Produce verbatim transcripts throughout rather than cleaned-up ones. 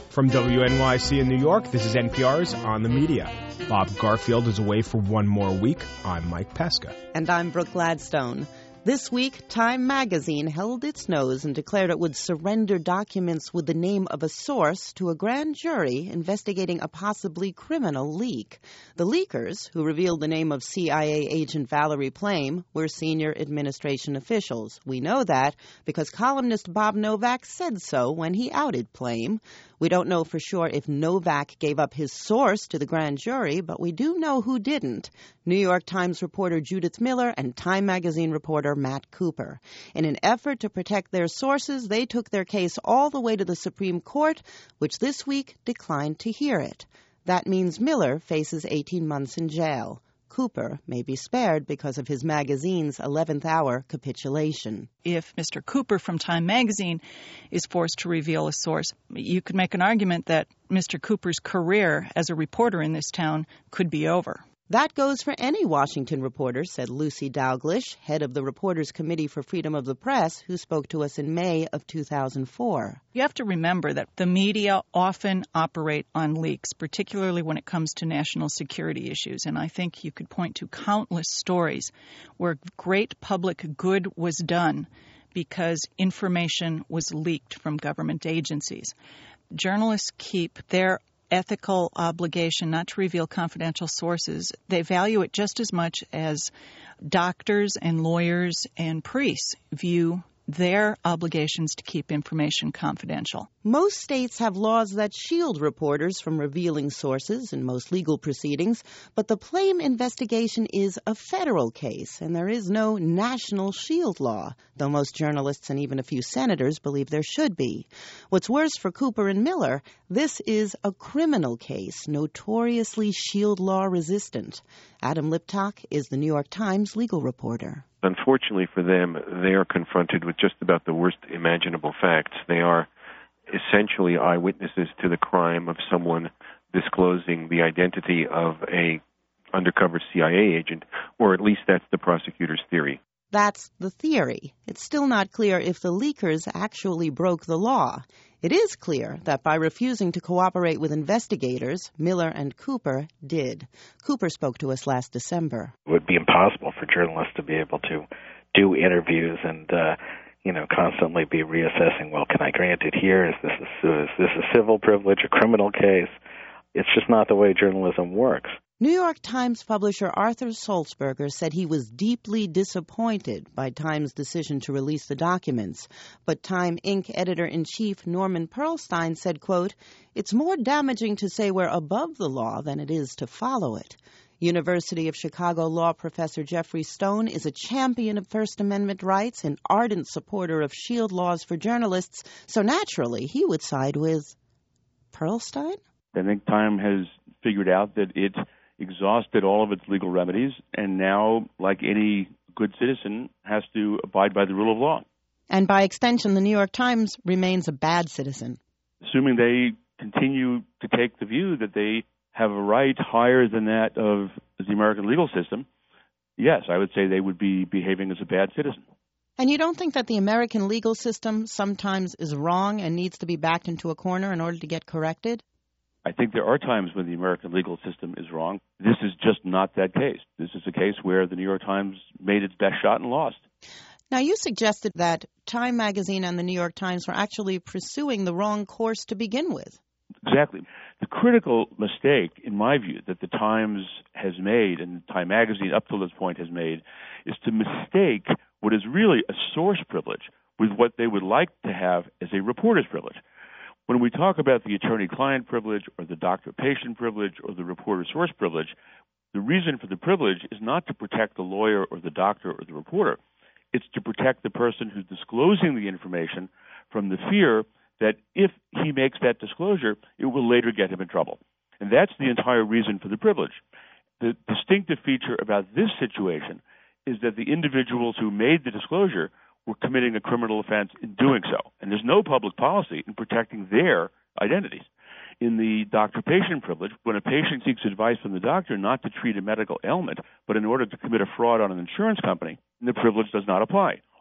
From W N Y C in New York, this is N P R's On the Media. Bob Garfield is away for one more week. I'm Mike Pesca. And I'm Brooke Gladstone. This week, Time magazine held its nose and declared it would surrender documents with the name of a source to a grand jury investigating a possibly criminal leak. The leakers, who revealed the name of C I A agent Valerie Plame, were senior administration officials. We know that because columnist Bob Novak said so when he outed Plame. We don't know for sure if Novak gave up his source to the grand jury, but we do know who didn't. New York Times reporter Judith Miller and Time magazine reporter Matt Cooper. In an effort to protect their sources, they took their case all the way to the Supreme Court, which this week declined to hear it. That means Miller faces eighteen months in jail. Cooper may be spared because of his magazine's eleventh hour capitulation. If Mister Cooper from Time magazine is forced to reveal a source, you could make an argument that Mister Cooper's career as a reporter in this town could be over. That goes for any Washington reporter, said Lucy Dalglish, head of the Reporters Committee for Freedom of the Press, who spoke to us in May of two thousand four. You have to remember that the media often operate on leaks, particularly when it comes to national security issues. And I think you could point to countless stories where great public good was done because information was leaked from government agencies. Journalists keep their ethical obligation not to reveal confidential sources. They value it just as much as doctors and lawyers and priests view their obligations to keep information confidential. Most states have laws that shield reporters from revealing sources in most legal proceedings, but the Plame investigation is a federal case, and there is no national shield law, though most journalists and even a few senators believe there should be. What's worse for Cooper and Miller, this is a criminal case, notoriously shield law resistant. Adam Liptak is the New York Times legal reporter. Unfortunately for them, they are confronted with just about the worst imaginable facts. They are essentially eyewitnesses to the crime of someone disclosing the identity of a undercover C I A agent, or at least that's the prosecutor's theory. That's the theory. It's still not clear if the leakers actually broke the law. It is clear that by refusing to cooperate with investigators, Miller and Cooper did. Cooper spoke to us last December. It would be impossible for journalists to be able to do interviews and, uh, you know, constantly be reassessing, well, can I grant it here? Is this a, is this a civil privilege, a criminal case? It's just not the way journalism works. New York Times publisher Arthur Sulzberger said he was deeply disappointed by Time's decision to release the documents. But Time Incorporated editor-in-chief Norman Pearlstein said, quote, "It's more damaging to say we're above the law than it is to follow it." University of Chicago law professor Jeffrey Stone is a champion of First Amendment rights, an ardent supporter of shield laws for journalists, so naturally he would side with Pearlstein? I think Time has figured out that it exhausted all of its legal remedies, and now, like any good citizen, has to abide by the rule of law. And by extension, the New York Times remains a bad citizen. Assuming they continue to take the view that they have a right higher than that of the American legal system, yes, I would say they would be behaving as a bad citizen. And you don't think that the American legal system sometimes is wrong and needs to be backed into a corner in order to get corrected? I think there are times when the American legal system is wrong. This is just not that case. This is a case where the New York Times made its best shot and lost. Now, you suggested that Time magazine and the New York Times were actually pursuing the wrong course to begin with. Exactly. The critical mistake, in my view, that the Times has made, and Time magazine up to this point has made, is to mistake what is really a source privilege with what they would like to have as a reporter's privilege. When we talk about the attorney-client privilege or the doctor-patient privilege or the reporter-source privilege, the reason for the privilege is not to protect the lawyer or the doctor or the reporter. It's to protect the person who's disclosing the information from the fear that if he makes that disclosure, it will later get him in trouble. And that's the entire reason for the privilege. The distinctive feature about this situation is that the individuals who made the disclosure were committing a criminal offense in doing so. And there's no public policy in protecting their identities. In the doctor-patient privilege, when a patient seeks advice from the doctor not to treat a medical ailment, but in order to commit a fraud on an insurance company, the privilege does not apply.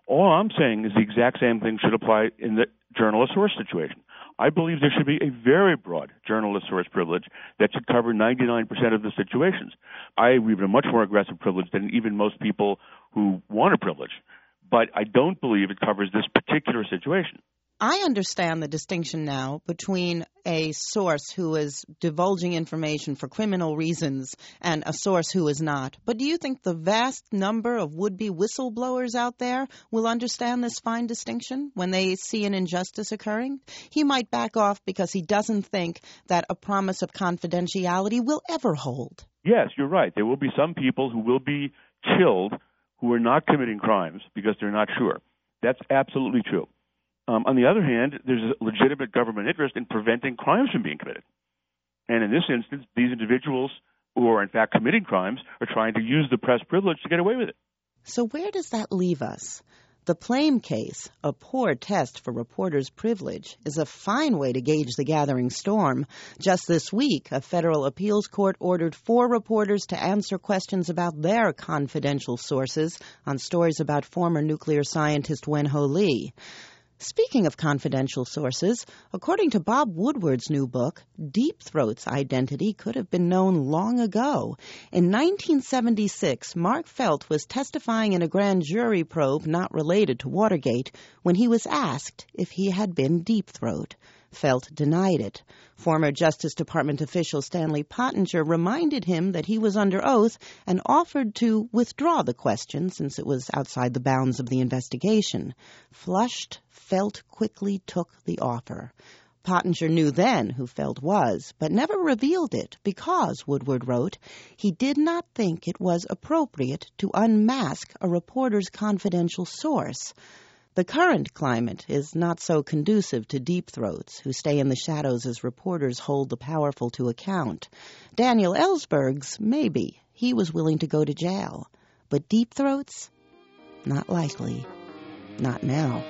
All I'm saying is the exact same thing should apply in the journalist source situation. I believe there should be a very broad journalist source privilege that should cover ninety-nine percent of the situations. I have a much more aggressive privilege than even most people who want a privilege, but I don't believe it covers this particular situation. I understand the distinction now between a source who is divulging information for criminal reasons and a source who is not. But do you think the vast number of would-be whistleblowers out there will understand this fine distinction when they see an injustice occurring? He might back off because he doesn't think that a promise of confidentiality will ever hold. Yes, you're right. There will be some people who will be chilled who are not committing crimes because they're not sure. That's absolutely true. Um, on the other hand, there's a legitimate government interest in preventing crimes from being committed. And in this instance, these individuals who are in fact committing crimes are trying to use the press privilege to get away with it. So where does that leave us? The Plame case, a poor test for reporters' privilege, is a fine way to gauge the gathering storm. Just this week, a federal appeals court ordered four reporters to answer questions about their confidential sources on stories about former nuclear scientist Wen-Ho Lee. Speaking of confidential sources, according to Bob Woodward's new book, Deep Throat's identity could have been known long ago. In nineteen seventy-six, Mark Felt was testifying in a grand jury probe not related to Watergate when he was asked if he had been Deep Throat. Felt denied it. Former Justice Department official Stanley Pottinger reminded him that he was under oath and offered to withdraw the question since it was outside the bounds of the investigation. Flushed, Felt quickly took the offer. Pottinger knew then who Felt was, but never revealed it because, Woodward wrote, he did not think it was appropriate to unmask a reporter's confidential source. The current climate is not so conducive to deep throats who stay in the shadows as reporters hold the powerful to account. Daniel Ellsberg's, maybe. He was willing to go to jail. But deep throats? Not likely. Not now.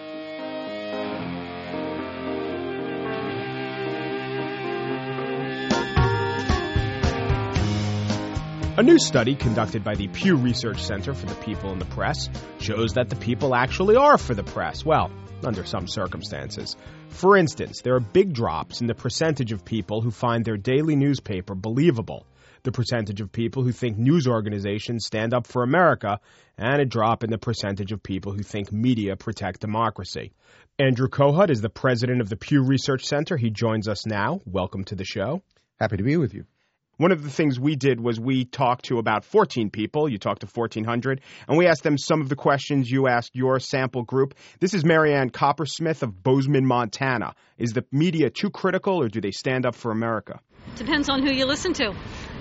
A new study conducted by the Pew Research Center for the People in the Press shows that the people actually are for the press. Well, under some circumstances. For instance, there are big drops in the percentage of people who find their daily newspaper believable, the percentage of people who think news organizations stand up for America, and a drop in the percentage of people who think media protect democracy. Andrew Kohut is the president of the Pew Research Center. He joins us now. Welcome to the show. Happy to be with you. One of the things we did was we talked to about fourteen people. You talked to fourteen hundred, and we asked them some of the questions you asked your sample group. This is Marianne Coppersmith of Bozeman, Montana. Is the media too critical, or do they stand up for America? Depends on who you listen to.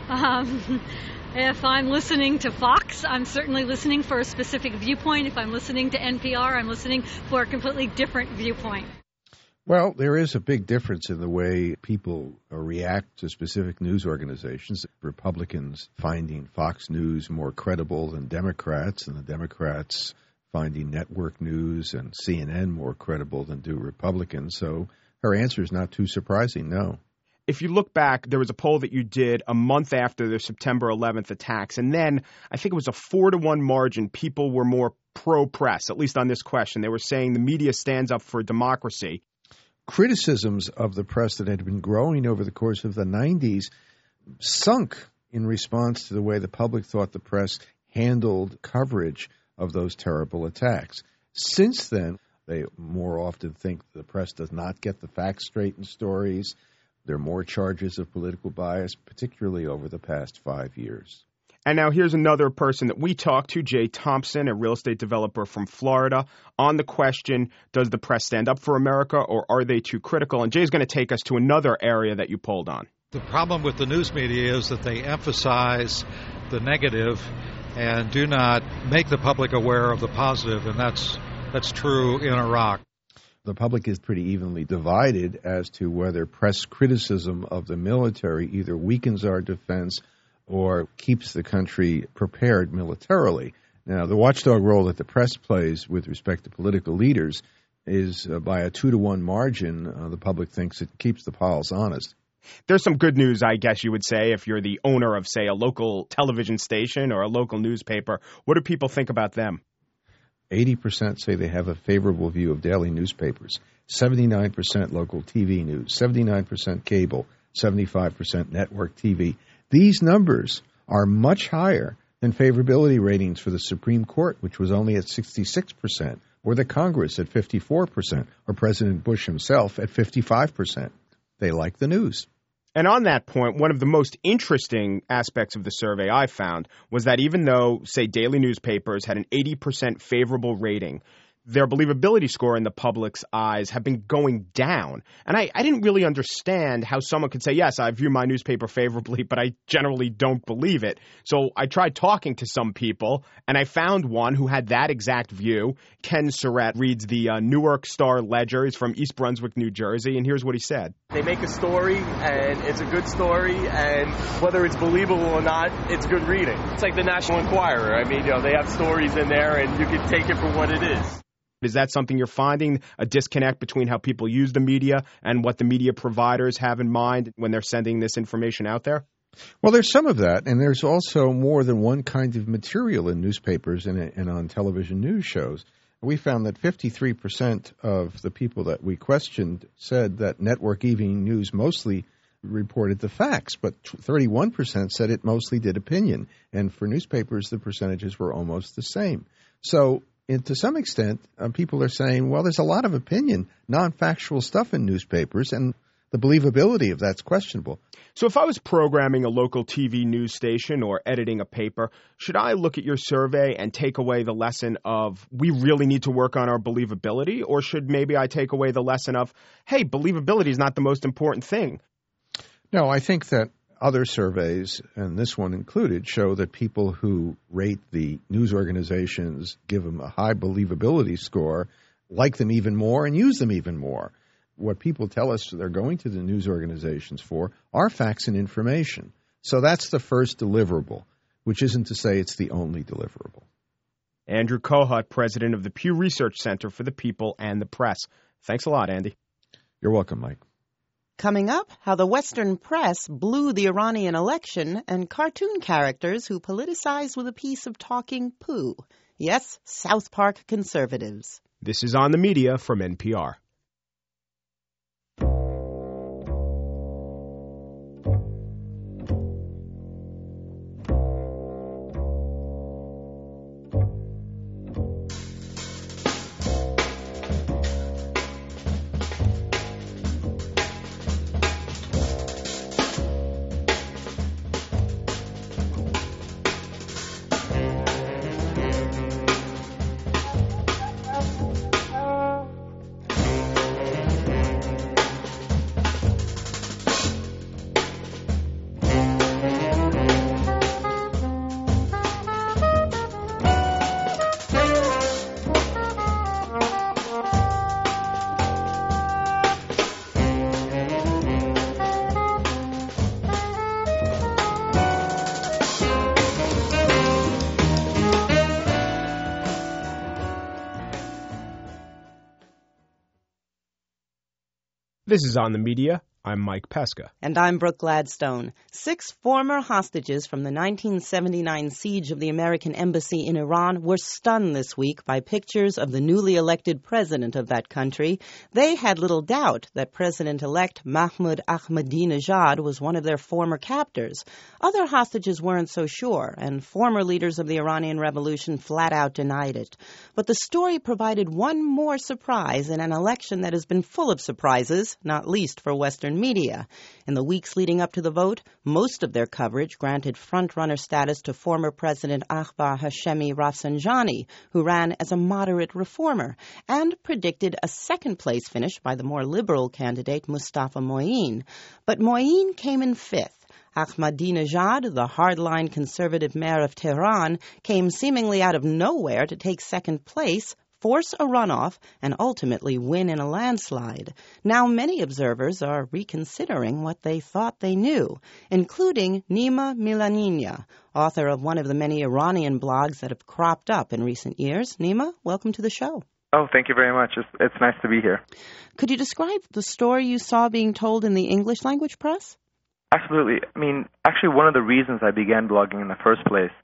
Um, if I'm listening to Fox, I'm certainly listening for a specific viewpoint. If I'm listening to N P R, I'm listening for a completely different viewpoint. Well, there is a big difference in the way people react to specific news organizations. Republicans finding Fox News more credible than Democrats, and the Democrats finding network news and C N N more credible than do Republicans. So her answer is not too surprising, no. If you look back, there was a poll that you did a month after the September eleventh attacks, and then I think it was a four to one margin. People were more pro-press, at least on this question. They were saying the media stands up for democracy. Criticisms of the press that had been growing over the course of the nineties sunk in response to the way the public thought the press handled coverage of those terrible attacks. Since then, they more often think the press does not get the facts straight in stories. There are more charges of political bias, particularly over the past five years. And now here's another person that we talked to, Jay Thompson, a real estate developer from Florida, on the question, does the press stand up for America or are they too critical? And Jay's going to take us to another area that you polled on. The problem with the news media is that they emphasize the negative and do not make the public aware of the positive, and that's that's true in Iraq. The public is pretty evenly divided as to whether press criticism of the military either weakens our defense or keeps the country prepared militarily. Now, the watchdog role that the press plays with respect to political leaders is uh, by a two to one margin. Uh, the public thinks it keeps the polls honest. There's some good news, I guess you would say, if you're the owner of, say, a local television station or a local newspaper. What do people think about them? eighty percent say they have a favorable view of daily newspapers, seventy-nine percent local T V news, seventy-nine percent cable, seventy-five percent network T V. These numbers are much higher than favorability ratings for the Supreme Court, which was only at sixty-six percent, or the Congress at fifty-four percent, or President Bush himself at fifty-five percent. They like the news. And on that point, one of the most interesting aspects of the survey I found was that even though, say, daily newspapers had an eighty percent favorable rating, their believability score in the public's eyes have been going down. And I, I didn't really understand how someone could say, yes, I view my newspaper favorably, but I generally don't believe it. So I tried talking to some people, and I found one who had that exact view. Ken Surratt reads the uh, Newark Star Ledger. He's from East Brunswick, New Jersey, and here's what he said. They make a story, and it's a good story, and whether it's believable or not, it's good reading. It's like the National Enquirer. I mean, you know, they have stories in there, and you can take it for what it is. Is that something you're finding, a disconnect between how people use the media and what the media providers have in mind when they're sending this information out there? Well, there's some of that, and there's also more than one kind of material in newspapers and, and on television news shows. We found that fifty-three percent of the people that we questioned said that network evening news mostly reported the facts, but thirty-one percent said it mostly did opinion. And for newspapers, the percentages were almost the same. So And to some extent, uh, people are saying, well, there's a lot of opinion, non-factual stuff in newspapers, and the believability of that's questionable. So if I was programming a local T V news station or editing a paper, should I look at your survey and take away the lesson of we really need to work on our believability? Or should maybe I take away the lesson of, hey, believability is not the most important thing? No, I think that other surveys, and this one included, show that people who rate the news organizations, give them a high believability score, like them even more and use them even more. What people tell us they're going to the news organizations for are facts and information. So that's the first deliverable, which isn't to say it's the only deliverable. Andrew Kohut, president of the Pew Research Center for the People and the Press. Thanks a lot, Andy. You're welcome, Mike. Coming up, how the Western press blew the Iranian election and cartoon characters who politicize with a piece of talking poo. Yes, South Park conservatives. This is On the Media from N P R. This is On the Media. I'm Mike Pesca. And I'm Brooke Gladstone. Six former hostages from the nineteen seventy-nine siege of the American embassy in Iran were stunned this week by pictures of the newly elected president of that country. They had little doubt that President-elect Mahmoud Ahmadinejad was one of their former captors. Other hostages weren't so sure, and former leaders of the Iranian Revolution flat out denied it. But the story provided one more surprise in an election that has been full of surprises, not least for Western media. In the weeks leading up to the vote, most of their coverage granted front-runner status to former President Akbar Hashemi Rafsanjani, who ran as a moderate reformer, and predicted a second-place finish by the more liberal candidate Mustafa Moin. But Moin came in fifth. Ahmadinejad, the hardline conservative mayor of Tehran, came seemingly out of nowhere to take second place, force a runoff, and ultimately win in a landslide. Now many observers are reconsidering what they thought they knew, including Nima Milanina, author of one of the many Iranian blogs that have cropped up in recent years. Nima, welcome to the show. Oh, thank you very much. It's, it's nice to be here. Could you describe the story you saw being told in the English language press? Absolutely. I mean, actually, one of the reasons I began blogging in the first place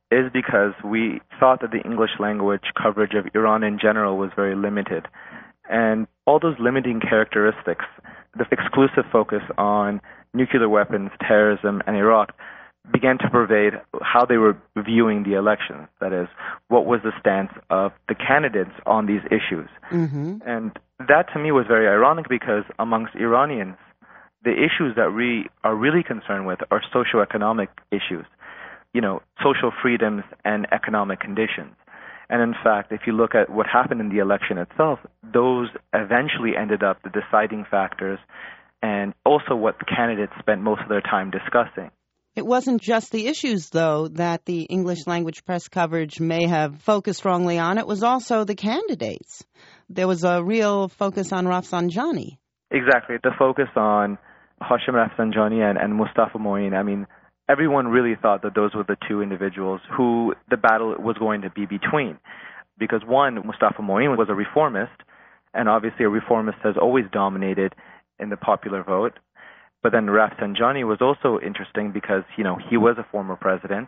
is because we thought that the English language coverage of Iran in general was very limited. And all those limiting characteristics, the exclusive focus on nuclear weapons, terrorism, and Iraq, began to pervade how they were viewing the elections. That is, what was the stance of the candidates on these issues. Mm-hmm. And that to me was very ironic because amongst Iranians, the issues that we are really concerned with are socioeconomic issues, you know, social freedoms and economic conditions. And in fact, if you look at what happened in the election itself, those eventually ended up the deciding factors and also what the candidates spent most of their time discussing. It wasn't just the issues, though, that the English language press coverage may have focused strongly on. It was also the candidates. There was a real focus on Rafsanjani. Exactly. The focus on Hashim Rafsanjani and, and Mustafa Moin. I mean, everyone really thought that those were the two individuals who the battle was going to be between. Because one, Mustafa Moin was a reformist, and obviously a reformist has always dominated in the popular vote. But then Rafsanjani was also interesting because, you know, he was a former president.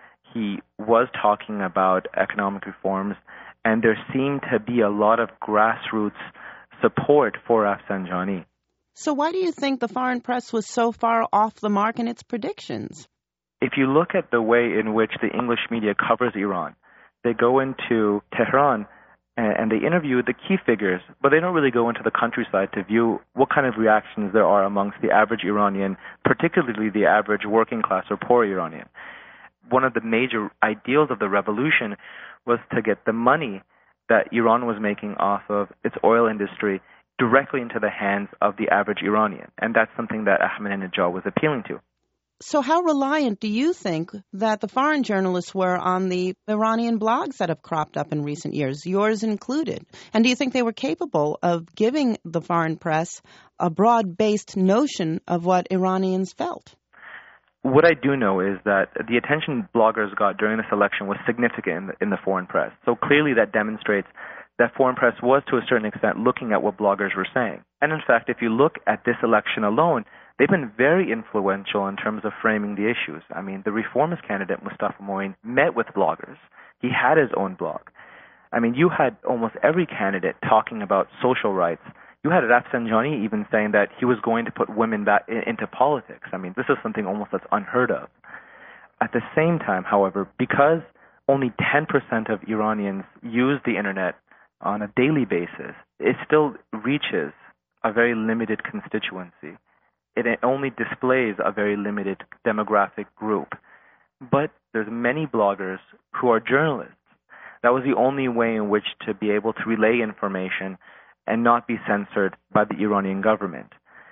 He was talking about economic reforms, and there seemed to be a lot of grassroots support for Rafsanjani. So why do you think the foreign press was so far off the mark in its predictions? If you look at the way in which the English media covers Iran, they go into Tehran and they interview the key figures, but they don't really go into the countryside to view what kind of reactions there are amongst the average Iranian, particularly the average working class or poor Iranian. One of the major ideals of the revolution was to get the money that Iran was making off of its oil industry directly into the hands of the average Iranian. And that's something that Ahmadinejad was appealing to. So how reliant do you think that the foreign journalists were on the Iranian blogs that have cropped up in recent years, yours included? And do you think they were capable of giving the foreign press a broad-based notion of what Iranians felt? What I do know is that the attention bloggers got during this election was significant in the, in the foreign press. So clearly that demonstrates that foreign press was, to a certain extent, looking at what bloggers were saying. And in fact, if you look at this election alone, they've been very influential in terms of framing the issues. I mean, the reformist candidate, Mustafa Moin, met with bloggers. He had his own blog. I mean, you had almost every candidate talking about social rights. You had Rafsanjani even saying that he was going to put women back into politics. I mean, this is something almost that's unheard of. At the same time, however, because only ten percent of Iranians use the internet on a daily basis, it still reaches a very limited constituency. It only displays a very limited demographic group. But there's many bloggers who are journalists. That was the only way in which to be able to relay information and not be censored by the Iranian government.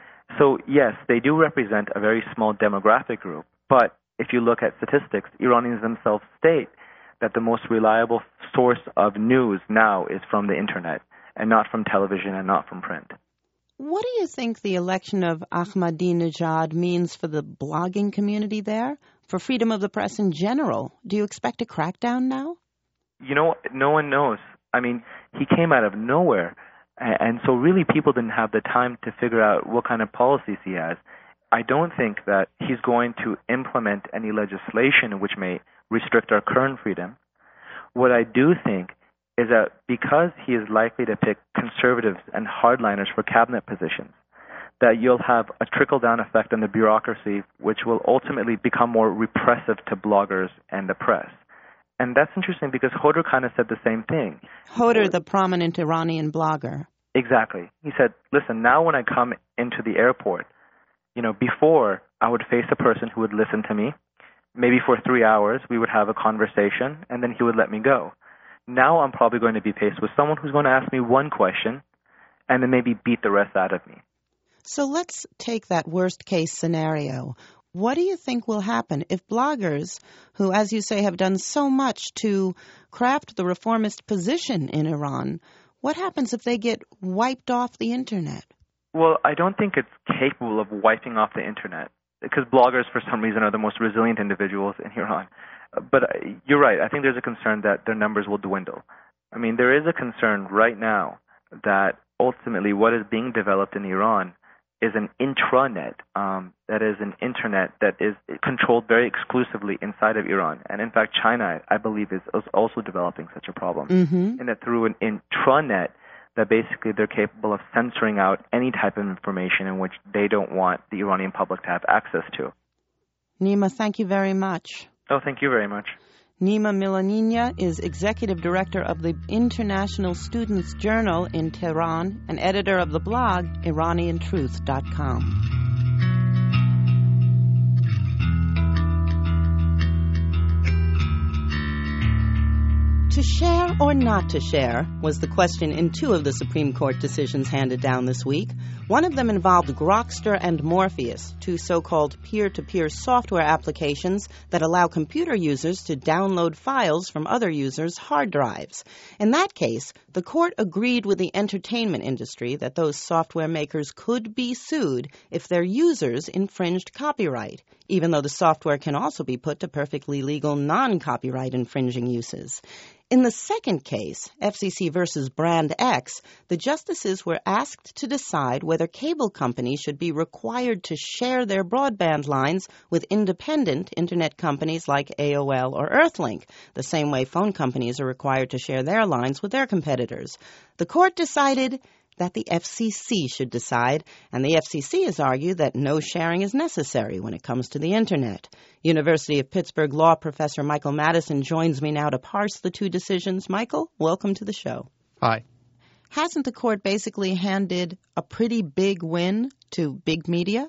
So yes, they do represent a very small demographic group, but if you look at statistics, Iranians themselves state that the most reliable source of news now is from the internet and not from television and not from print. What do you think the election of Ahmadinejad means for the blogging community there, for freedom of the press in general? Do you expect a crackdown now? You know, no one knows. I mean, he came out of nowhere, and so really people didn't have the time to figure out what kind of policies he has. I don't think that he's going to implement any legislation which may restrict our current freedom. What I do think is that because he is likely to pick conservatives and hardliners for cabinet positions, that you'll have a trickle-down effect on the bureaucracy, which will ultimately become more repressive to bloggers and the press. And that's interesting because Hodor kind of said the same thing. Hodor, the prominent Iranian blogger. Exactly. He said, listen, now when I come into the airport, you know, before I would face a person who would listen to me. Maybe for three hours we would have a conversation, and then he would let me go. Now I'm probably going to be faced with someone who's going to ask me one question and then maybe beat the rest out of me. So let's take that worst-case scenario. What do you think will happen if bloggers, who, as you say, have done so much to craft the reformist position in Iran, what happens if they get wiped off the internet? Well, I don't think it's capable of wiping off the internet, because bloggers, for some reason, are the most resilient individuals in Iran. But you're right. I think there's a concern that their numbers will dwindle. I mean, there is a concern right now that ultimately what is being developed in Iran is an intranet, um, that is an internet that is controlled very exclusively inside of Iran. And in fact, China, I believe, is, is also developing such a problem. Mm-hmm. And that through an intranet, that basically they're capable of censoring out any type of information in which they don't want the Iranian public to have access to. Nima, thank you very much. Oh, thank you very much. Nima Milaninia is executive director of the International Students Journal in Tehran and editor of the blog Iranian Truth dot com. To share or not to share was the question in two of the Supreme Court decisions handed down this week. One of them involved Grokster and Morpheus, two so-called peer-to-peer software applications that allow computer users to download files from other users' hard drives. In that case, the court agreed with the entertainment industry that those software makers could be sued if their users infringed copyright, even though the software can also be put to perfectly legal non-copyright infringing uses. In the second case, F C C versus Brand X, the justices were asked to decide whether cable companies should be required to share their broadband lines with independent Internet companies like A O L or Earthlink, the same way phone companies are required to share their lines with their competitors. The court decided that the F C C should decide, and the F C C has argued that no sharing is necessary when it comes to the Internet. University of Pittsburgh law professor Michael Madison joins me now to parse the two decisions. Michael, welcome to the show. Hi. Hasn't the court basically handed a pretty big win to big media?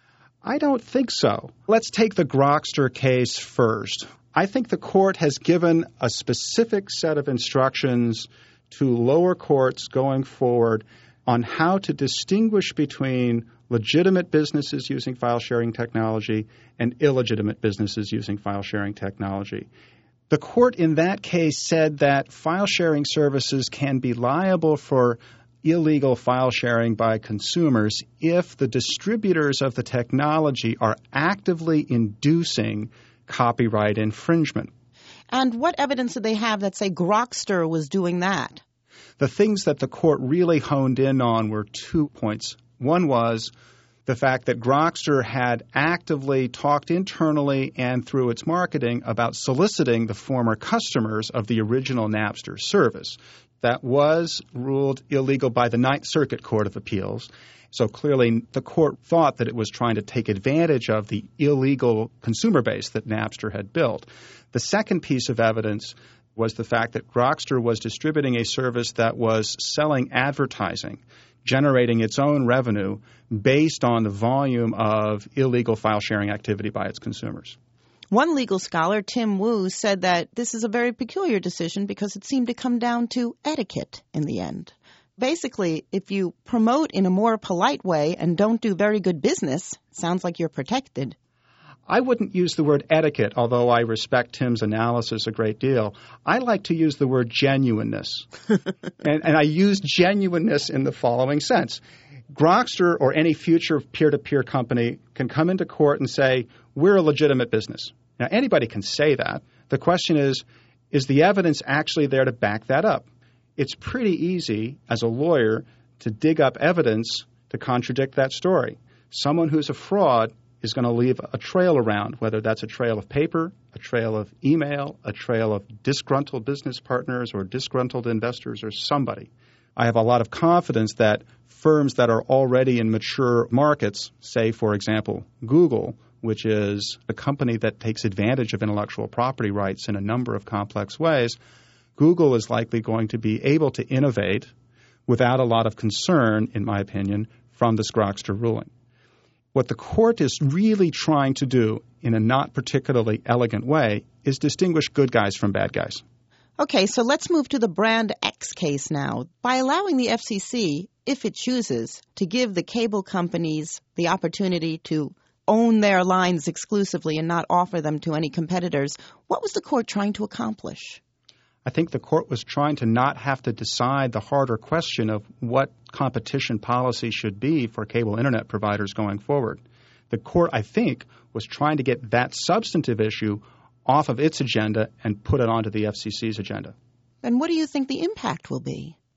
I don't think so. Let's take the Grokster case first. I think the court has given a specific set of instructions to lower courts going forward on how to distinguish between legitimate businesses using file-sharing technology and illegitimate businesses using file-sharing technology. The court in that case said that file-sharing services can be liable for illegal file sharing by consumers if the distributors of the technology are actively inducing copyright infringement. And what evidence do they have that, say, Grokster was doing that? The things that the court really honed in on were two points. One was the fact that Grokster had actively talked internally and through its marketing about soliciting the former customers of the original Napster service. That was ruled illegal by the Ninth Circuit Court of Appeals. So clearly the court thought that it was trying to take advantage of the illegal consumer base that Napster had built. The second piece of evidence was the fact that Grokster was distributing a service that was selling advertising, generating its own revenue based on the volume of illegal file-sharing activity by its consumers. One legal scholar, Tim Wu, said that this is a very peculiar decision because it seemed to come down to etiquette in the end. Basically, if you promote in a more polite way and don't do very good business, it sounds like you're protected. I wouldn't use the word etiquette, although I respect Tim's analysis a great deal. I like to use the word genuineness. and, and I use genuineness in the following sense. Grokster or any future peer-to-peer company can come into court and say, we're a legitimate business. Now, anybody can say that. The question is, is the evidence actually there to back that up? It's pretty easy as a lawyer to dig up evidence to contradict that story. Someone who's a fraud is going to leave a trail around, whether that's a trail of paper, a trail of email, a trail of disgruntled business partners or disgruntled investors or somebody. I have a lot of confidence that firms that are already in mature markets, say, for example, Google, which is a company that takes advantage of intellectual property rights in a number of complex ways, Google is likely going to be able to innovate without a lot of concern, in my opinion, from this Grokster ruling. What the court is really trying to do in a not particularly elegant way is distinguish good guys from bad guys. Okay, so let's move to the Brand X case now. By allowing the F C C, if it chooses, to give the cable companies the opportunity to own their lines exclusively and not offer them to any competitors, what was the court trying to accomplish? I think the court was trying to not have to decide the harder question of what competition policy should be for cable internet providers going forward. The court, I think, was trying to get that substantive issue off of its agenda and put it onto the F C C's agenda. And what do you think the impact will be?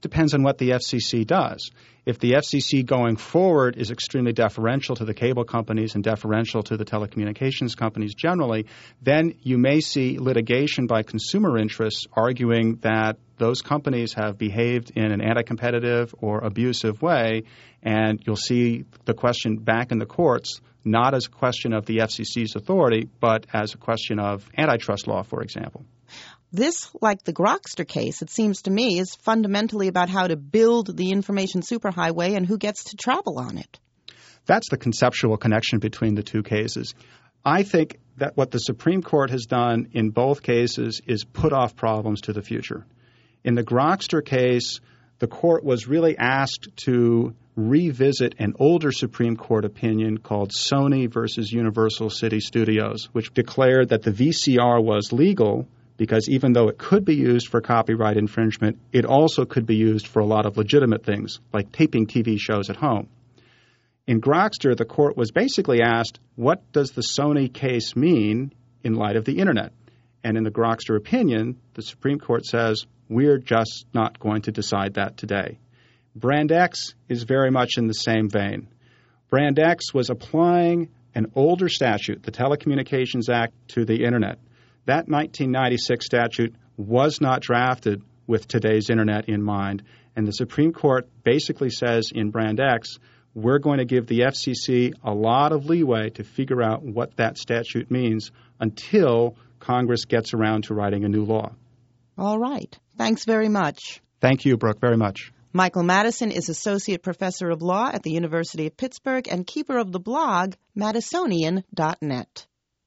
depends on what the F C C does. If the F C C going forward is extremely deferential to the cable companies and deferential to the telecommunications companies generally, then you may see litigation by consumer interests arguing that those companies have behaved in an anti-competitive or abusive way, and you'll see the question back in the courts not as a question of the F C C's authority, but as a question of antitrust law, for example. This, like the Grokster case, it seems to me, is fundamentally about how to build the information superhighway and who gets to travel on it. That's the conceptual connection between the two cases. I think that what the Supreme Court has done in both cases is put off problems to the future. In the Grokster case, the court was really asked to revisit an older Supreme Court opinion called Sony versus Universal City Studios, which declared that the V C R was legal because even though it could be used for copyright infringement, it also could be used for a lot of legitimate things, like taping T V shows at home. In Grokster, the court was basically asked, what does the Sony case mean in light of the Internet? And in the Grokster opinion, the Supreme Court says, we're just not going to decide that today. Brand X is very much in the same vein. Brand X was applying an older statute, the Telecommunications Act, to the Internet. That nineteen ninety-six statute was not drafted with today's Internet in mind, and the Supreme Court basically says in Brand X, we're going to give the F C C a lot of leeway to figure out what that statute means until Congress gets around to writing a new law. All right. Thanks very much. Thank you, Brooke, very much. Michael Madison is Associate Professor of Law at the University of Pittsburgh and keeper of the blog Madisonian dot net.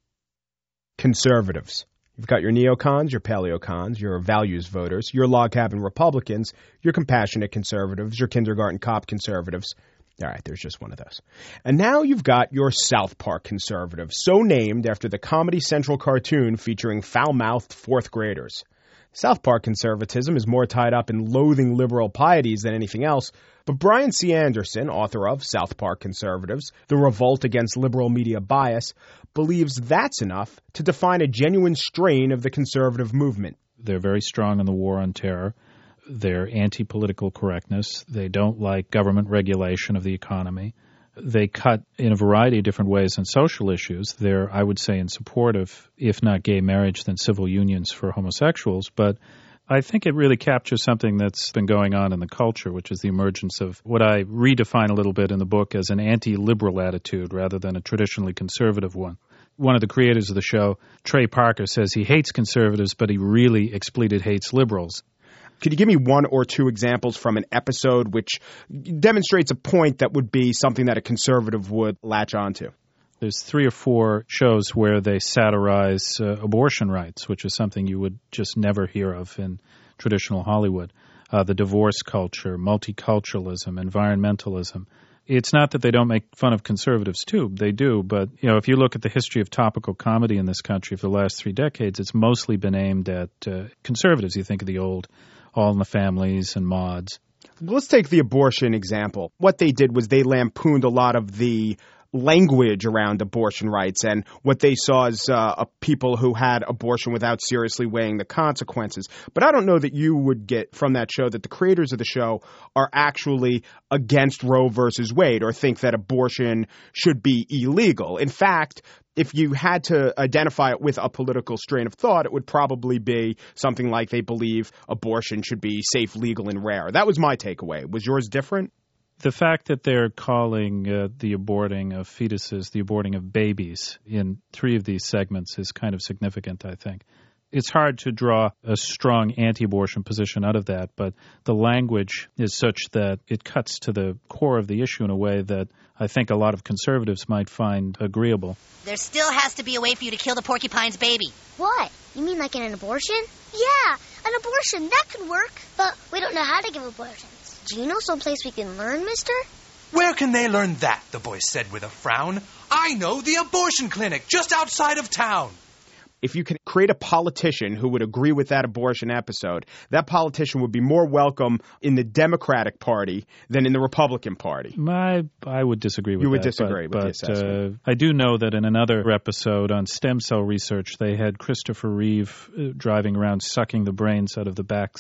Conservatives. You've got your neocons, your paleocons, your values voters, your log cabin Republicans, your compassionate conservatives, your kindergarten cop conservatives. All right, there's just one of those. And now you've got your South Park conservatives, so named after the Comedy Central cartoon featuring foul-mouthed fourth graders. South Park conservatism is more tied up in loathing liberal pieties than anything else, but Brian C. Anderson, author of South Park Conservatives, The Revolt Against Liberal Media Bias, believes that's enough to define a genuine strain of the conservative movement. They're very strong on the war on terror. They're anti-political correctness. They don't like government regulation of the economy. They cut in a variety of different ways on social issues. They're, I would say, in support of, if not gay marriage, then civil unions for homosexuals. But I think it really captures something that's been going on in the culture, which is the emergence of what I redefine a little bit in the book as an anti-liberal attitude rather than a traditionally conservative one. One of the creators of the show, Trey Parker, says he hates conservatives, but he really expletive hates liberals. Could you give me one or two examples from an episode which demonstrates a point that would be something that a conservative would latch onto? There's three or four shows where they satirize uh, abortion rights, which is something you would just never hear of in traditional Hollywood. Uh, the divorce culture, multiculturalism, environmentalism. It's not that they don't make fun of conservatives, too. They do. But, you know, if you look at the history of topical comedy in this country for the last three decades, it's mostly been aimed at uh, conservatives. You think of the old All in the Families and Mods. Let's take the abortion example. What they did was they lampooned a lot of the language around abortion rights and what they saw as uh, people who had abortion without seriously weighing the consequences. But I don't know that you would get from that show that the creators of the show are actually against Roe versus Wade or think that abortion should be illegal. In fact, if you had to identify it with a political strain of thought, it would probably be something like they believe abortion should be safe, legal, and rare. That was my takeaway. Was yours different? The fact that they're calling uh, the aborting of fetuses, the aborting of babies in three of these segments is kind of significant, I think. It's hard to draw a strong anti-abortion position out of that, but the language is such that it cuts to the core of the issue in a way that I think a lot of conservatives might find agreeable. There still has to be a way for you to kill the porcupine's baby. What? You mean like in an abortion? Yeah, an abortion. That could work. But we don't know how to give abortions. Do you know someplace we can learn, mister? Where can they learn that? The boy said with a frown. I know, the abortion clinic just outside of town. If you can create a politician who would agree with that abortion episode, that politician would be more welcome in the Democratic Party than in the Republican Party. My, I would disagree with that. You would disagree but, with but, the assessment. Uh, I do know that in another episode on stem cell research, they had Christopher Reeve uh, driving around sucking the brains out of the backs of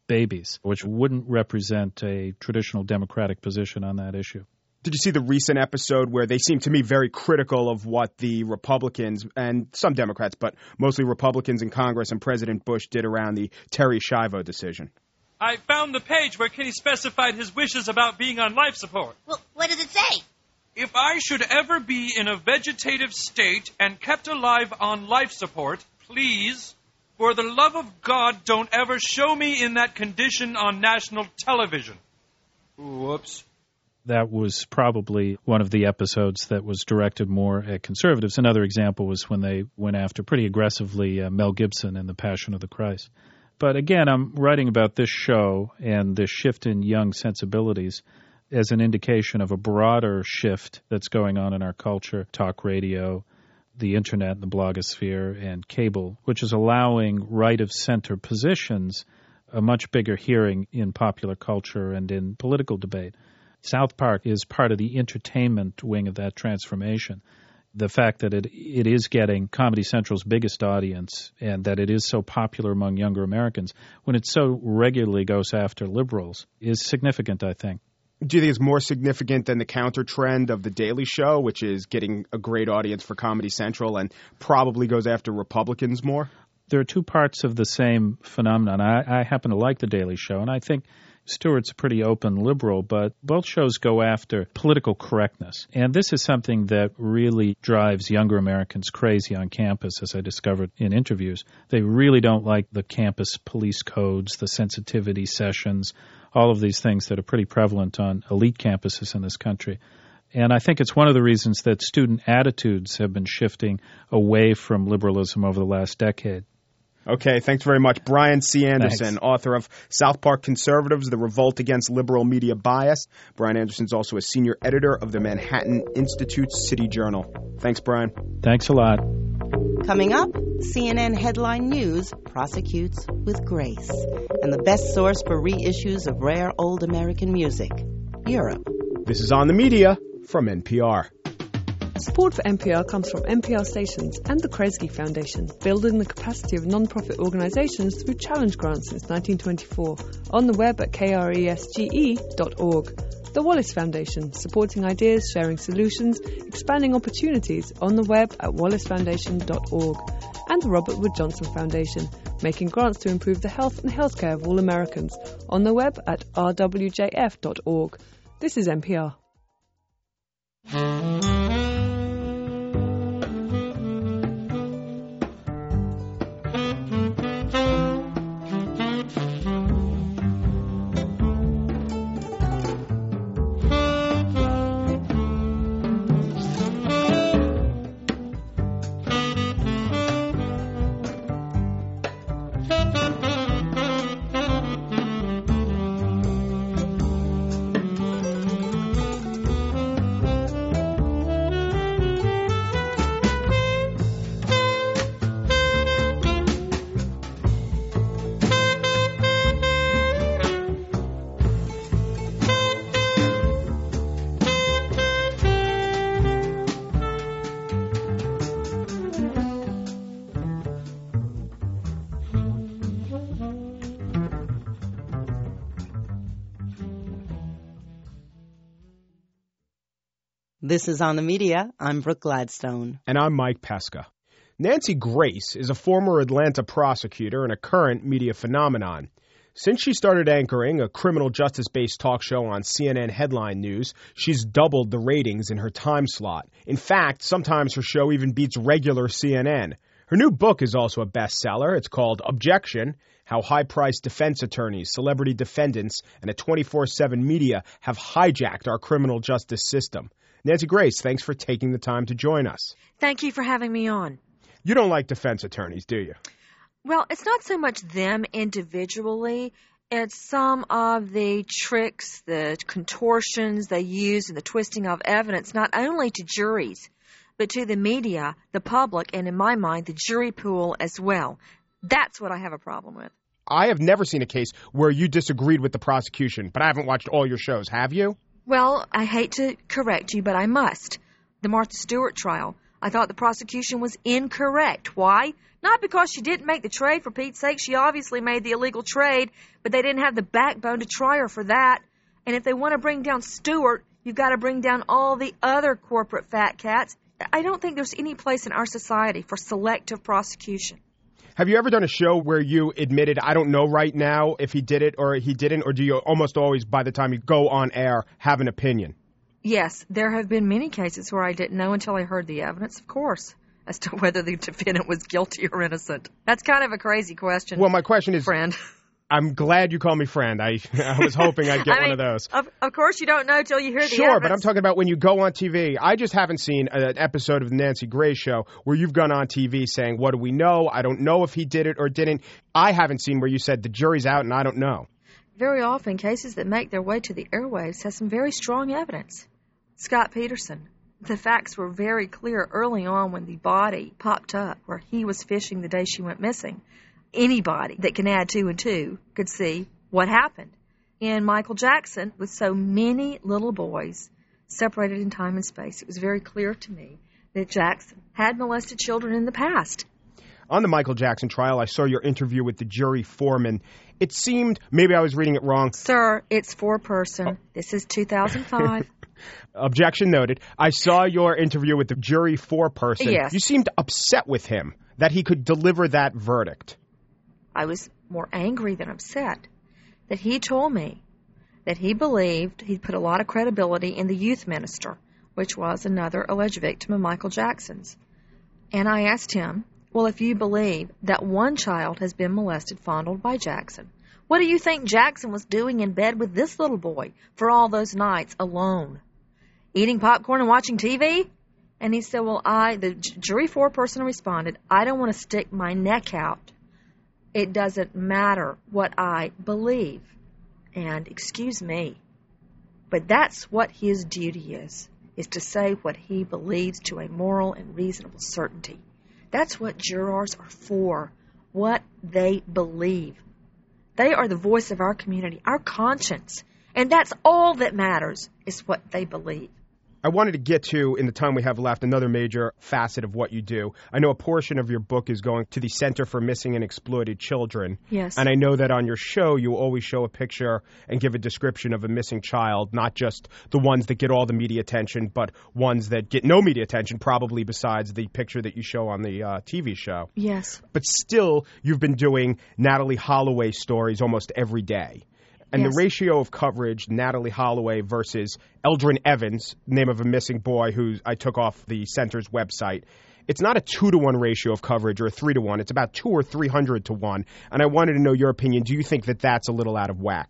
babies, which wouldn't represent a traditional Democratic position on that issue. Did you see the recent episode where they seem to me very critical of what the Republicans and some Democrats, but mostly Republicans in Congress and President Bush did around the Terri Schiavo decision? I found the page where Kenny specified his wishes about being on life support. Well, what does it say? If I should ever be in a vegetative state and kept alive on life support, please, for the love of God, don't ever show me in that condition on national television. Whoops. That was probably one of the episodes that was directed more at conservatives. Another example was when they went after pretty aggressively uh, Mel Gibson in The Passion of the Christ. But again, I'm writing about this show and this shift in young sensibilities as an indication of a broader shift that's going on in our culture, talk radio, the internet, the blogosphere, and cable, which is allowing right-of-center positions a much bigger hearing in popular culture and in political debate. South Park is part of the entertainment wing of that transformation. The fact that it it is getting Comedy Central's biggest audience and that it is so popular among younger Americans, when it so regularly goes after liberals, is significant, I think. Do you think it's more significant than the counter trend of The Daily Show, which is getting a great audience for Comedy Central and probably goes after Republicans more? There are two parts of the same phenomenon. I, I happen to like The Daily Show, and I think Stewart's a pretty open liberal, but both shows go after political correctness. And this is something that really drives younger Americans crazy on campus, as I discovered in interviews. They really don't like the campus police codes, the sensitivity sessions, all of these things that are pretty prevalent on elite campuses in this country. And I think it's one of the reasons that student attitudes have been shifting away from liberalism over the last decade. Okay, thanks very much. Brian C. Anderson, Thanks. author of South Park Conservatives, The Revolt Against Liberal Media Bias. Brian Anderson's also a senior editor of the Manhattan Institute's City Journal. Thanks, Brian. Thanks a lot. Coming up, C N N Headline News prosecutes with grace. And the best source for reissues of rare old American music, Europe. This is On the Media from N P R. Support for N P R comes from N P R stations and the Kresge Foundation, building the capacity of non-profit organizations through challenge grants since nineteen twenty-four. On the web at kresge dot org. The Wallace Foundation, supporting ideas, sharing solutions, expanding opportunities on the web at wallace foundation dot org. And the Robert Wood Johnson Foundation, making grants to improve the health and healthcare of all Americans. On the web at r w j f dot org. This is N P R. This is On the Media. I'm Brooke Gladstone. And I'm Mike Pesca. Nancy Grace is a former Atlanta prosecutor and a current media phenomenon. Since she started anchoring a criminal justice-based talk show on C N N Headline News, she's doubled the ratings in her time slot. In fact, sometimes her show even beats regular C N N. Her new book is also a bestseller. It's called Objection: How High-Priced Defense Attorneys, Celebrity Defendants, and a twenty-four seven media have hijacked our criminal justice system. Nancy Grace, thanks for taking the time to join us. Thank you for having me on. You don't like defense attorneys, do you? Well, it's not so much them individually. It's some of the tricks, the contortions they use, and the twisting of evidence, not only to juries, but to the media, the public, and in my mind, the jury pool as well. That's what I have a problem with. I have never seen a case where you disagreed with the prosecution, but I haven't watched all your shows. Have you? Well, I hate to correct you, but I must. The Martha Stewart trial. I thought the prosecution was incorrect. Why? Not because she didn't make the trade, for Pete's sake. She obviously made the illegal trade, but they didn't have the backbone to try her for that. And if they want to bring down Stewart, you've got to bring down all the other corporate fat cats. I don't think there's any place in our society for selective prosecution. Have you ever done a show where you admitted, I don't know right now if he did it or he didn't, or do you almost always, by the time you go on air, have an opinion? Yes, there have been many cases where I didn't know until I heard the evidence, of course, as to whether the defendant was guilty or innocent. That's kind of a crazy question. Well, my question is, friend. I'm glad you called me friend. I I was hoping I'd get I mean, one of those. Of, of course, you don't know till you hear the Sure, evidence. but I'm talking about when you go on T V. I just haven't seen an episode of the Nancy Grace Show where you've gone on T V saying, what do we know? I don't know if he did it or didn't. I haven't seen where you said the jury's out and I don't know. Very often, cases that make their way to the airwaves have some very strong evidence. Scott Peterson. The facts were very clear early on when the body popped up where he was fishing the day she went missing. Anybody that can add two and two could see what happened. In Michael Jackson, with so many little boys separated in time and space, it was very clear to me that Jackson had molested children in the past. On the Michael Jackson trial, I saw your interview with the jury foreman. It seemed, maybe I was reading it wrong. Sir, it's four-person. Oh. This is two thousand five. Objection noted. I saw your interview with the jury four-person. Yes. You seemed upset with him that he could deliver that verdict. I was more angry than upset that he told me that he believed he'd put a lot of credibility in the youth minister, which was another alleged victim of Michael Jackson's. And I asked him, well, if you believe that one child has been molested, fondled by Jackson, what do you think Jackson was doing in bed with this little boy for all those nights alone? Eating popcorn and watching T V? And he said, well, I, the jury four-person responded, I don't want to stick my neck out. It doesn't matter what I believe. And excuse me, but that's what his duty is, is to say what he believes to a moral and reasonable certainty. That's what jurors are for, what they believe. They are the voice of our community, our conscience, and that's all that matters is what they believe. I wanted to get to, in the time we have left, another major facet of what you do. I know a portion of your book is going to the Center for Missing and Exploited Children. Yes. And I know that on your show you always show a picture and give a description of a missing child, not just the ones that get all the media attention, but ones that get no media attention, probably besides the picture that you show on the uh, T V show. Yes. But still, you've been doing Natalee Holloway stories almost every day. And yes. The ratio of coverage, Natalee Holloway versus Eldrin Evans, name of a missing boy who I took off the center's website, it's not a two to one ratio of coverage or a three to one. It's about two or three hundred to one. And I wanted to know your opinion. Do you think that that's a little out of whack?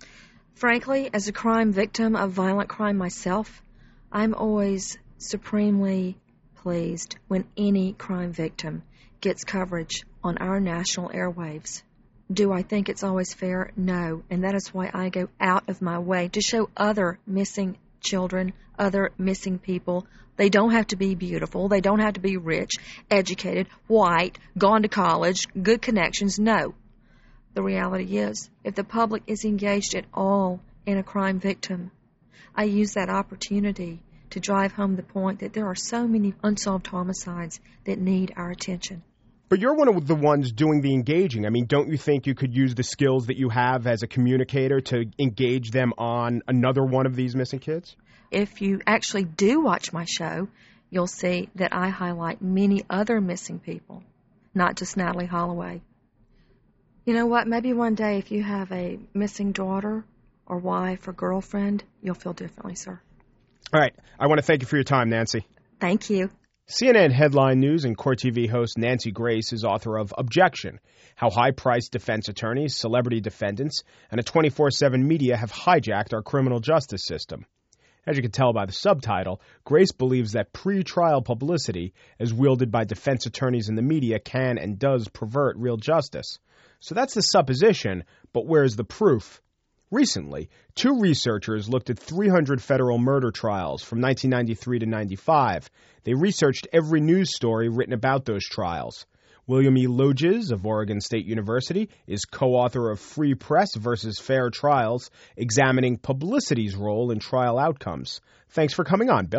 Frankly, as a crime victim of violent crime myself, I'm always supremely pleased when any crime victim gets coverage on our national airwaves. Do I think it's always fair? No. And that is why I go out of my way to show other missing children, other missing people. They don't have to be beautiful. They don't have to be rich, educated, white, gone to college, good connections. No. The reality is, if the public is engaged at all in a crime victim, I use that opportunity to drive home the point that there are so many unsolved homicides that need our attention. But you're one of the ones doing the engaging. I mean, don't you think you could use the skills that you have as a communicator to engage them on another one of these missing kids? If you actually do watch my show, you'll see that I highlight many other missing people, not just Natalee Holloway. You know what? Maybe one day if you have a missing daughter or wife or girlfriend, you'll feel differently, sir. All right. I want to thank you for your time, Nancy. Thank you. C N N Headline News and Court T V host Nancy Grace is author of Objection, How High-Priced Defense Attorneys, Celebrity Defendants, and a twenty-four seven Media Have Hijacked Our Criminal Justice System. As you can tell by the subtitle, Grace believes that pre-trial publicity, as wielded by defense attorneys in the media, can and does pervert real justice. So that's the supposition, but where's the proof? Recently, two researchers looked at three hundred federal murder trials from nineteen ninety-three to ninety-five. They researched every news story written about those trials. William E. Loges of Oregon State University is co-author of Free Press versus Fair Trials, examining publicity's role in trial outcomes. Thanks for coming on, Bill.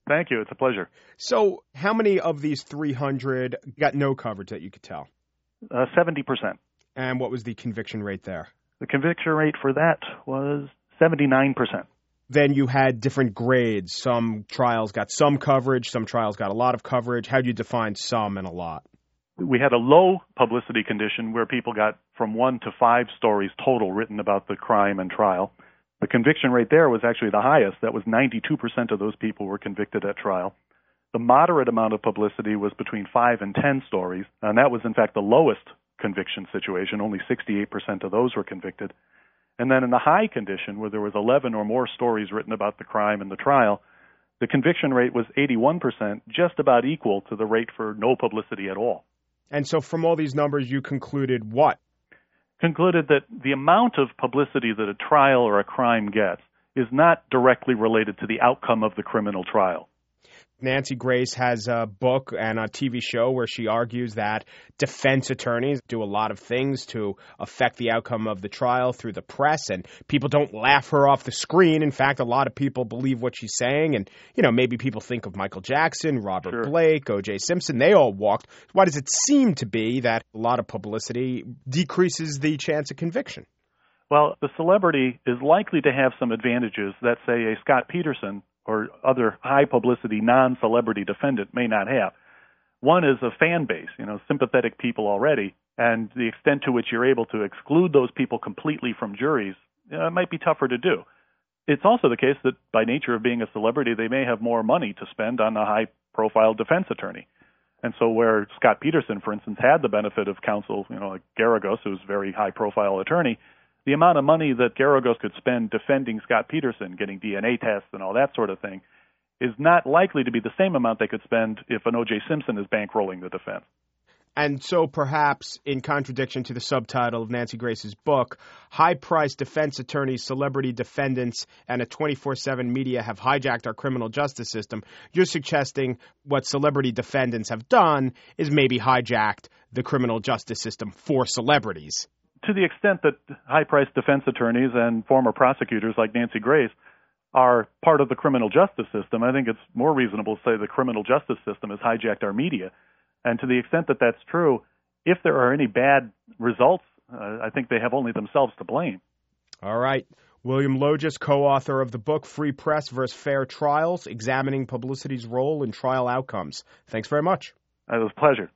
Thank you. It's a pleasure. So how many of these three hundred got no coverage that you could tell? Uh, seventy percent. And what was the conviction rate there? The conviction rate for that was seventy-nine percent. Then you had different grades. Some trials got some coverage. Some trials got a lot of coverage. How do you define some and a lot? We had a low publicity condition where people got from one to five stories total written about the crime and trial. The conviction rate there was actually the highest. That was ninety-two percent of those people were convicted at trial. The moderate amount of publicity was between five and ten stories, and that was in fact the lowest conviction situation. Only sixty-eight percent of those were convicted. And then in the high condition, where there was eleven or more stories written about the crime and the trial, the conviction rate was eighty-one percent, just about equal to the rate for no publicity at all. And so from all these numbers, you concluded what? Concluded that the amount of publicity that a trial or a crime gets is not directly related to the outcome of the criminal trial. Nancy Grace has a book and a T V show where she argues that defense attorneys do a lot of things to affect the outcome of the trial through the press, and people don't laugh her off the screen. In fact, a lot of people believe what she's saying, and, you know, maybe people think of Michael Jackson, Robert Sure. Blake, O J Simpson. They all walked. Why does it seem to be that a lot of publicity decreases the chance of conviction? Well, the celebrity is likely to have some advantages that, say, a Scott Peterson or other high-publicity non-celebrity defendant may not have. One is a fan base, you know, sympathetic people already, and the extent to which you're able to exclude those people completely from juries uh, might be tougher to do. It's also the case that by nature of being a celebrity, they may have more money to spend on a high-profile defense attorney. And so where Scott Peterson, for instance, had the benefit of counsel, you know, like Garagos, who's a very high-profile attorney, the amount of money that Garagos could spend defending Scott Peterson, getting D N A tests and all that sort of thing, is not likely to be the same amount they could spend if an O J Simpson is bankrolling the defense. And so perhaps, in contradiction to the subtitle of Nancy Grace's book, high-priced defense attorneys, celebrity defendants, and a twenty-four seven media have hijacked our criminal justice system, you're suggesting what celebrity defendants have done is maybe hijacked the criminal justice system for celebrities. To the extent that high-priced defense attorneys and former prosecutors like Nancy Grace are part of the criminal justice system, I think it's more reasonable to say the criminal justice system has hijacked our media. And to the extent that that's true, if there are any bad results, uh, I think they have only themselves to blame. All right. William Logis, co-author of the book Free Press versus Fair Trials, Examining Publicity's Role in Trial Outcomes. Thanks very much. It was a pleasure.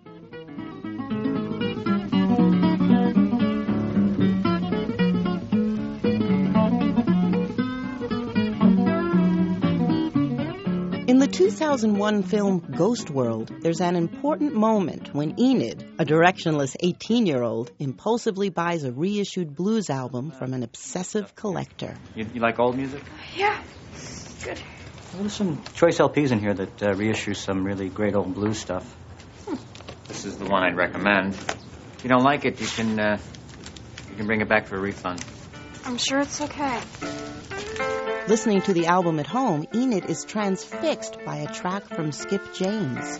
In the two thousand one film Ghost World, there's an important moment when Enid, a directionless eighteen-year-old, impulsively buys a reissued blues album from an obsessive collector. You, you like old music? Yeah, good. Well, there's some choice L Ps in here that uh, reissue some really great old blues stuff. Hmm. This is the one I'd recommend. If you don't like it, you can uh, you can bring it back for a refund. I'm sure it's okay. Listening to the album at home, Enid is transfixed by a track from Skip James.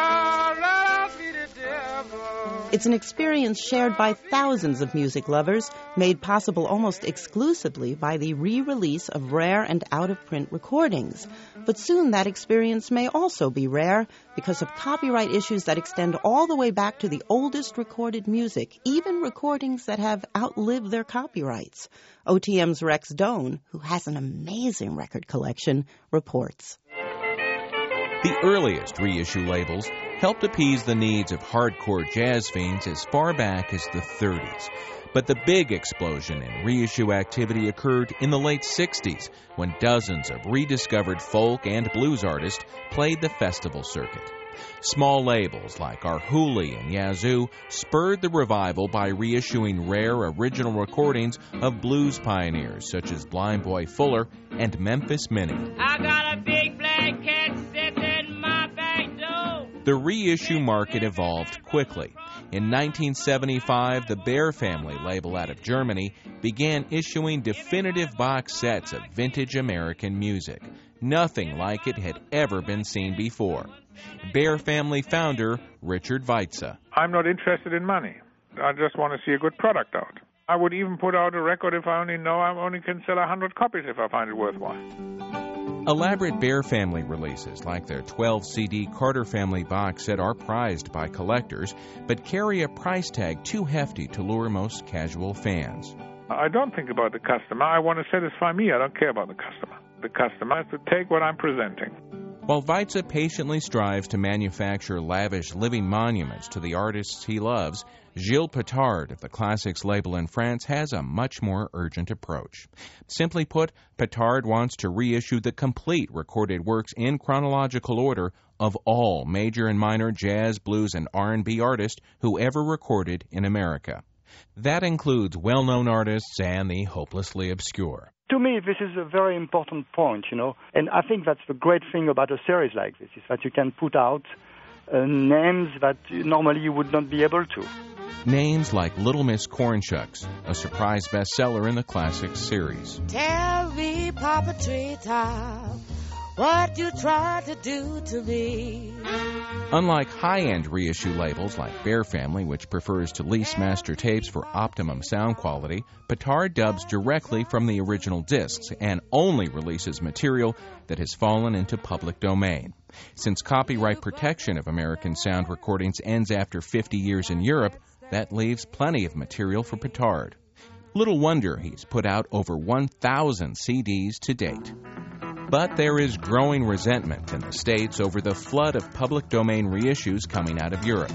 It's an experience shared by thousands of music lovers, made possible almost exclusively by the re-release of rare and out-of-print recordings. But soon that experience may also be rare because of copyright issues that extend all the way back to the oldest recorded music, even recordings that have outlived their copyrights. O T M's Rex Doan, who has an amazing record collection, reports. The earliest reissue labels helped appease the needs of hardcore jazz fiends as far back as the thirties. But the big explosion in reissue activity occurred in the late sixties, when dozens of rediscovered folk and blues artists played the festival circuit. Small labels like Arhoolie and Yazoo spurred the revival by reissuing rare original recordings of blues pioneers such as Blind Boy Fuller and Memphis Minnie. I got a big black cat sitting in my back door. The reissue market evolved quickly. In nineteen seventy-five, the Bear Family label out of Germany began issuing definitive box sets of vintage American music. Nothing like it had ever been seen before. Bear Family founder Richard Weitze. I'm not interested in money. I just want to see a good product out. I would even put out a record if I only know I only can sell one hundred copies if I find it worthwhile. Elaborate Bear family releases, like their twelve C D Carter family box set, are prized by collectors, but carry a price tag too hefty to lure most casual fans. I don't think about the customer. I want to satisfy me. I don't care about the customer. The customer has to take what I'm presenting. While Weitze patiently strives to manufacture lavish living monuments to the artists he loves, Gilles Pitard of the Classics label in France has a much more urgent approach. Simply put, Pitard wants to reissue the complete recorded works in chronological order of all major and minor jazz, blues, and R and B artists who ever recorded in America. That includes well-known artists and the hopelessly obscure. To me, this is a very important point, you know, and I think that's the great thing about a series like this, is that you can put out uh, names that normally you would not be able to. Names like Little Miss Cornshucks, a surprise bestseller in the Classics series. Tell me, Papa Treetop, what you tried to do to me. Unlike high-end reissue labels like Bear Family, which prefers to lease master tapes for optimum sound quality, Pitard dubs directly from the original discs and only releases material that has fallen into public domain. Since copyright protection of American sound recordings ends after fifty years in Europe, that leaves plenty of material for Pitard. Little wonder he's put out over one thousand C Ds to date. But there is growing resentment in the States over the flood of public domain reissues coming out of Europe.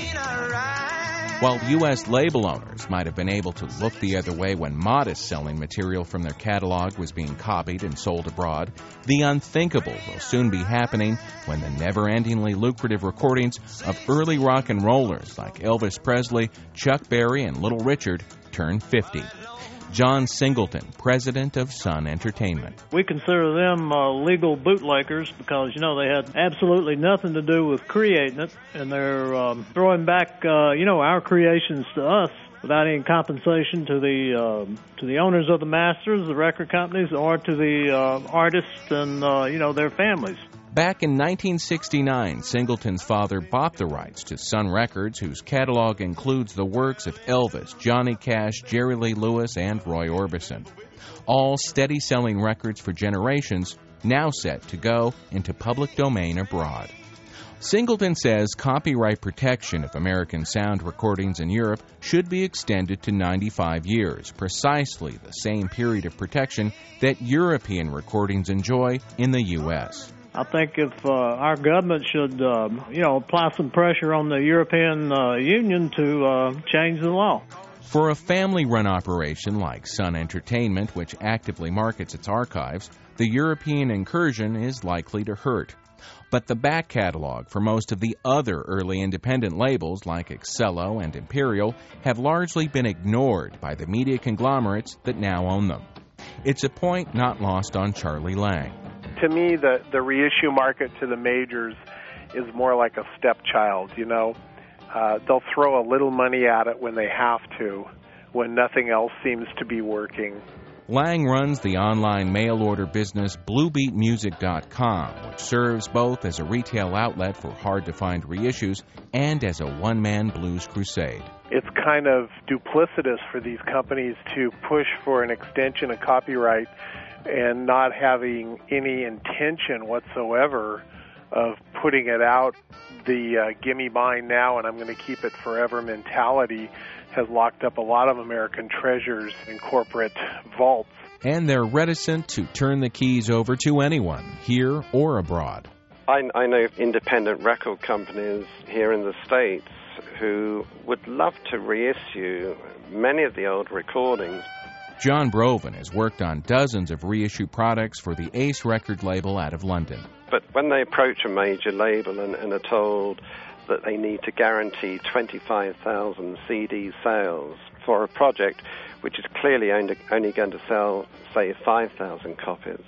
While U S label owners might have been able to look the other way when modest selling material from their catalog was being copied and sold abroad, the unthinkable will soon be happening when the never-endingly lucrative recordings of early rock and rollers like Elvis Presley, Chuck Berry, and Little Richard turn fifty. John Singleton, president of Sun Entertainment. We consider them uh, legal bootleggers because, you know, they had absolutely nothing to do with creating it, and they're um, throwing back, uh, you know, our creations to us without any compensation to the um, to the owners of the masters, the record companies, or to the uh, artists and, uh, you know, their families. Back in nineteen sixty-nine, Singleton's father bought the rights to Sun Records, whose catalog includes the works of Elvis, Johnny Cash, Jerry Lee Lewis, and Roy Orbison. All steady-selling records for generations, now set to go into public domain abroad. Singleton says copyright protection of American sound recordings in Europe should be extended to ninety-five years, precisely the same period of protection that European recordings enjoy in the U S I think if uh, our government should, uh, you know, apply some pressure on the European uh, Union to uh, change the law. For a family-run operation like Sun Entertainment, which actively markets its archives, the European incursion is likely to hurt. But the back catalog for most of the other early independent labels like Excello and Imperial have largely been ignored by the media conglomerates that now own them. It's a point not lost on Charlie Lang. To me, the, the reissue market to the majors is more like a stepchild, you know. Uh, they'll throw a little money at it when they have to, when nothing else seems to be working. Lang runs the online mail-order business blue beat music dot com, which serves both as a retail outlet for hard-to-find reissues and as a one-man blues crusade. It's kind of duplicitous for these companies to push for an extension of copyright and not having any intention whatsoever of putting it out. The uh, gimme mine now and I'm going to keep it forever mentality has locked up a lot of American treasures in corporate vaults. And they're reticent to turn the keys over to anyone, here or abroad. I, I know independent record companies here in the States who would love to reissue many of the old recordings. John Broven has worked on dozens of reissue products for the Ace record label out of London. But when they approach a major label and, and are told that they need to guarantee twenty-five thousand C D sales for a project which is clearly only, only going to sell, say, five thousand copies,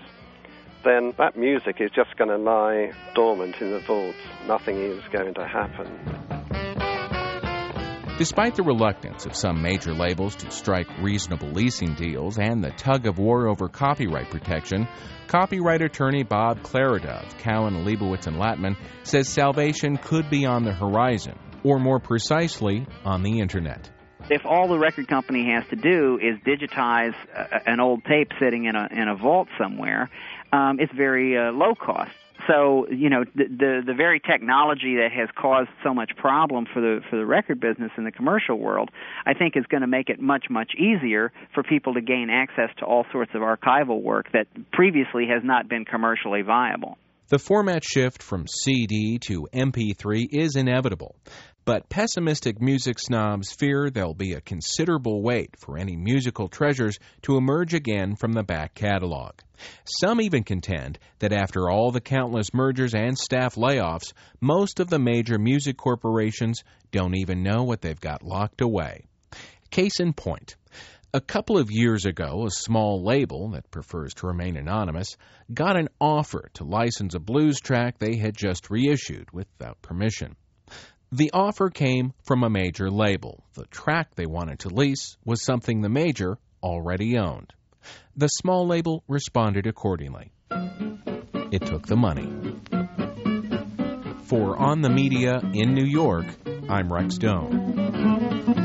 then that music is just going to lie dormant in the vaults. Nothing is going to happen. Despite the reluctance of some major labels to strike reasonable leasing deals and the tug-of-war over copyright protection, copyright attorney Bob Clarida of Cowan, Leibowitz and Latman says salvation could be on the horizon, or more precisely, on the Internet. If all the record company has to do is digitize a, an old tape sitting in a in a vault somewhere, um, it's very uh, low cost. So, you know, the, the the very technology that has caused so much problem for the for the record business in the commercial world, I think is going to make it much, much easier for people to gain access to all sorts of archival work that previously has not been commercially viable. The format shift from C D to M P three is inevitable, but pessimistic music snobs fear there'll be a considerable wait for any musical treasures to emerge again from the back catalog. Some even contend that after all the countless mergers and staff layoffs, most of the major music corporations don't even know what they've got locked away. Case in point. A couple of years ago, a small label that prefers to remain anonymous got an offer to license a blues track they had just reissued without permission. The offer came from a major label. The track they wanted to lease was something the major already owned. The small label responded accordingly. It took the money. For On the Media in New York, I'm Rex Doan.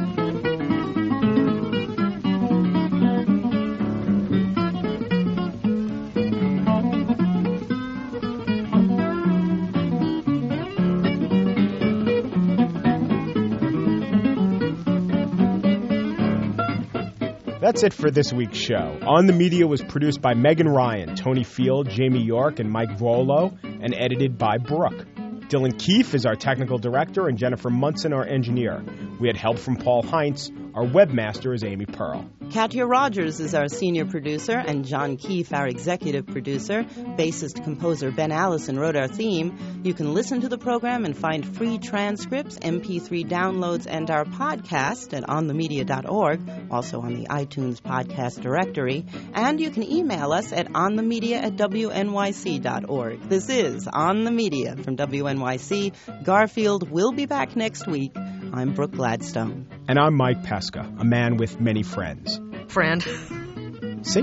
That's it for this week's show. On the Media was produced by Megan Ryan, Tony Field, Jamie York, and Mike Volo, and edited by Brooke. Dylan Keefe is our technical director, and Jennifer Munson our engineer. We had help from Paul Heinz. Our webmaster is Amy Pearl. Katya Rogers is our senior producer, and John Keefe, our executive producer. Bassist-composer Ben Allison wrote our theme. You can listen to the program and find free transcripts, M P three downloads, and our podcast at on the media dot org, also on the iTunes podcast directory. And you can email us at onthemedia at w n y c dot org. This is On the Media from W N Y C. Garfield will be back next week. I'm Brooke Gladstone. And I'm Mike Pesca, a man with many friends. Friend. See?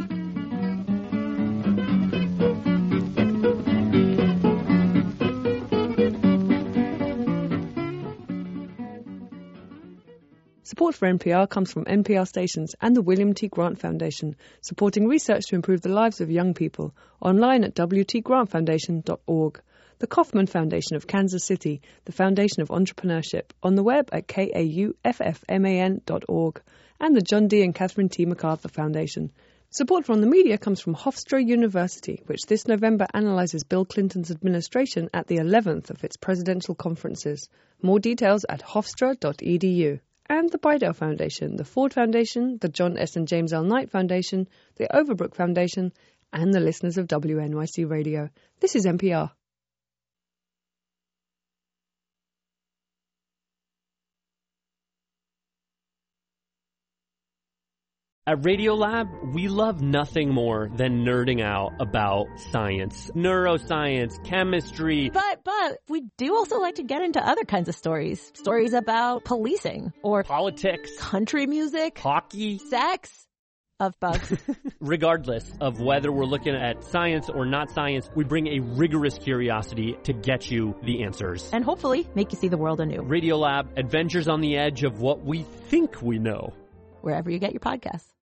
Support for N P R comes from N P R stations and the William T. Grant Foundation, supporting research to improve the lives of young people, online at w t grant foundation dot org. The Kauffman Foundation of Kansas City, the Foundation of Entrepreneurship, on the web at k a u f f man dot org, and the John D. and Catherine T. MacArthur Foundation. Support for On the Media comes from Hofstra University, which this November analyzes Bill Clinton's administration at the eleventh of its presidential conferences. More details at hofstra dot e d u. And the Bidell Foundation, the Ford Foundation, the John S. and James L. Knight Foundation, the Overbrook Foundation, and the listeners of W N Y C Radio. This is N P R. At Radiolab, we love nothing more than nerding out about science, neuroscience, chemistry. But, but, we do also like to get into other kinds of stories. Stories about policing or politics, country music, hockey, sex, of bugs. Regardless of whether we're looking at science or not science, we bring a rigorous curiosity to get you the answers. And hopefully make you see the world anew. Radiolab, adventures on the edge of what we think we know. Wherever you get your podcasts.